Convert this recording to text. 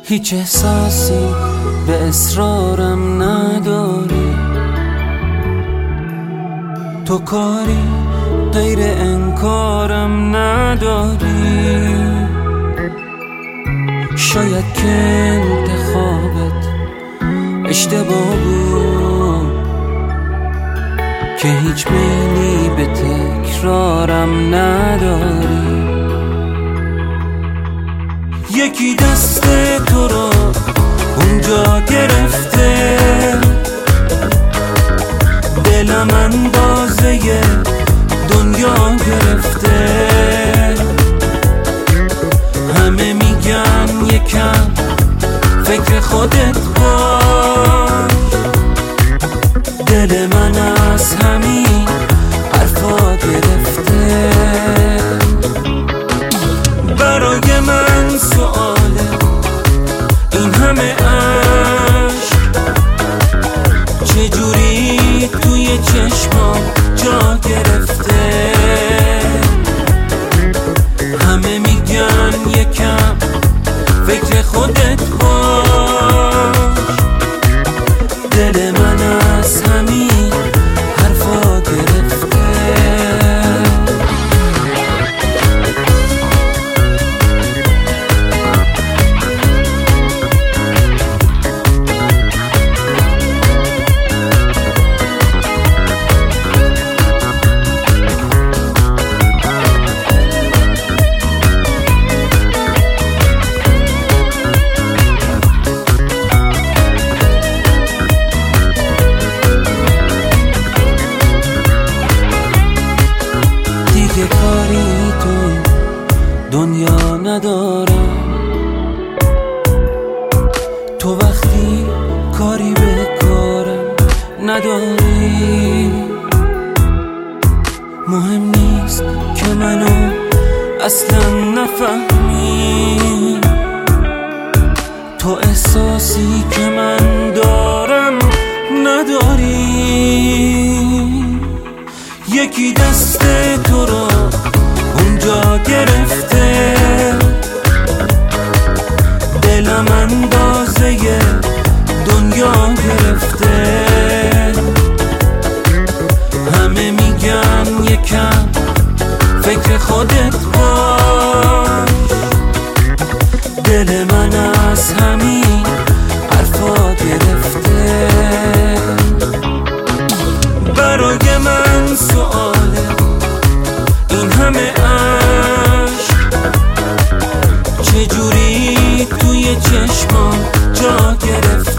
هیچ احساسی به اصرارم نداری، تو کاری غیر انکارم نداری. شاید که انتخابت اشتباه بود که هیچ میلی به تکرارم نداری. یکی دست تو رو اونجا گرفته، دلم اندازه دنیا گرفته. همه میگن یکم فکر خودت باش، دل من از همین حرفا گرفته. برای من سؤاله این همه عشق چجوری توی چشمام جا گرفته. همه میگن یکم فکر خودت باش، دل من از همین حرفا گرفته. دیگه کاری تو دنیا ندارم، تو وقتی کاری به کارم نداری. مهم نیست که منو اصلا نفهمی، تو احساسی که من دارم نداری. یکی دست تو رو اونجا گرفته، دلم اندازه دنیا گرفته. همه میگن یکم فکر خودت باش، دل من از همین حرفا گرفته. برای من سؤاله این همه عشق چجوری توی چشمام جا گرفت.